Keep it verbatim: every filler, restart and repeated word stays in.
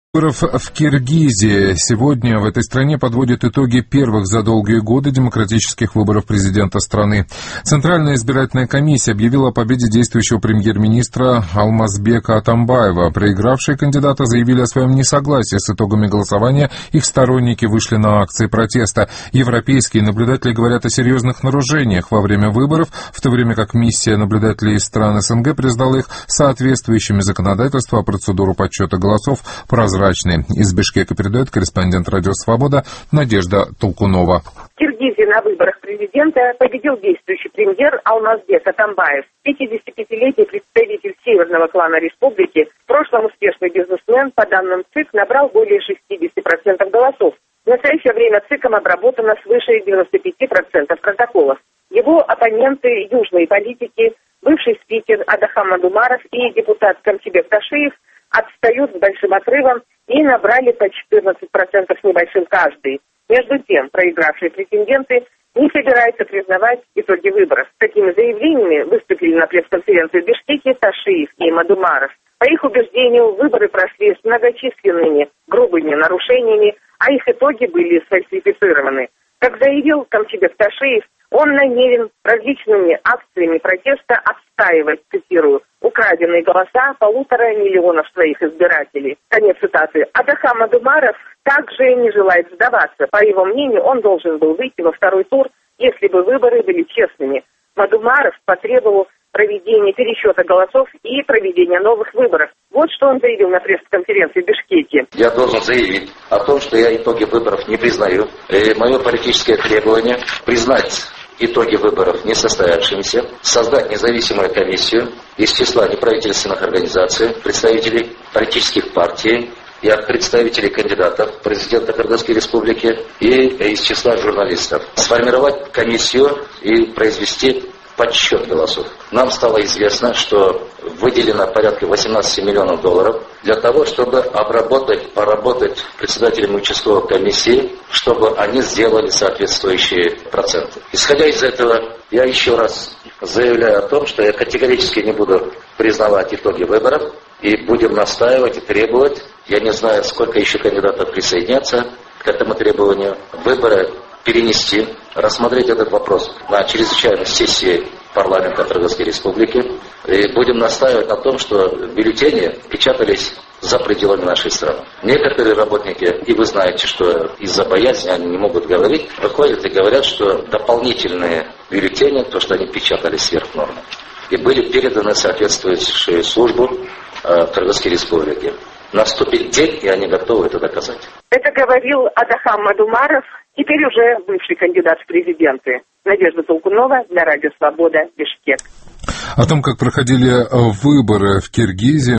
Выборов в Киргизии. Сегодня в этой стране подводят итоги первых за долгие годы демократических выборов президента страны. Центральная избирательная комиссия объявила о победе действующего премьер-министра Алмазбека Атамбаева. Проигравшие кандидаты заявили о своем несогласии с итогами голосования. Их сторонники вышли на акции протеста. Европейские наблюдатели говорят о серьезных нарушениях во время выборов, в то время как миссия наблюдателей из стран СНГ признала их соответствующими законодательству, а процедуру подсчета голосов прозрачной. Из Бишкека передает корреспондент «Радио Свобода» Надежда Толкунова. В Киргизии на выборах президента победил действующий премьер Алмазбек Атамбаев. пятидесятипятилетний представитель северного клана республики, в прошлом успешный бизнесмен, по данным ЦИК, набрал более шестьдесят процентов голосов. В настоящее время ЦИКом обработано свыше девяноста пяти процентов протоколов. Его оппоненты, южные политики, бывший спикер Адахам Мадумаров и депутат Камчибек Ташиев отстают с большим отрывом и набрали по четырнадцать процентов с небольшим каждый. Между тем, проигравшие претенденты не собираются признавать итоги выборов. С такими заявлениями выступили на пресс-конференции в Бишкеке Ташиев и Мадумаров. По их убеждению, выборы прошли с многочисленными грубыми нарушениями, а их итоги были сфальсифицированы. Как заявил Камчибек Ташиев, он намерен различными акциями протеста отстаивать, цитирую, украденные голоса полутора миллионов своих избирателей. Конец цитаты. Адахам Мадумаров также не желает сдаваться. По его мнению, он должен был выйти во второй тур, если бы выборы были честными. Мадумаров потребовал проведения пересчета голосов и проведения новых выборов. Вот что он заявил на пресс-конференции в Бишкеке. Я должен заявить о том, что я итоги выборов не признаю. И мое политическое требование признать итоги выборов несостоявшимися, создать независимую комиссию из числа неправительственных организаций, представителей политических партий и от представителей кандидатов президента Кыргызской республики и из числа журналистов. Сформировать комиссию и произвести подсчет голосов. Нам стало известно, что выделено порядка восемнадцати миллионов долларов для того, чтобы обработать, поработать председателям участковой комиссии, чтобы они сделали соответствующие проценты. Исходя из этого, я еще раз заявляю о том, что я категорически не буду признавать итоги выборов и будем настаивать и требовать, я не знаю, сколько еще кандидатов присоединятся к этому требованию, выборы перенести, рассмотреть этот вопрос на чрезвычайной сессии парламента Кыргызской республики. И будем настаивать на том, что бюллетени печатались за пределами нашей страны. Некоторые работники, и вы знаете, что из-за боязни они не могут говорить, выходят и говорят, что дополнительные бюллетени, то, что они печатались сверх нормы, и были переданы соответствующую службу э, Кыргызской республики. Наступит день, и они готовы это доказать. Это говорил Адахам Мадумаров, теперь уже бывший кандидат в президенты. Надежда Толкунова для Радио Свобода, Бишкек. О том, как проходили выборы в Киргизии,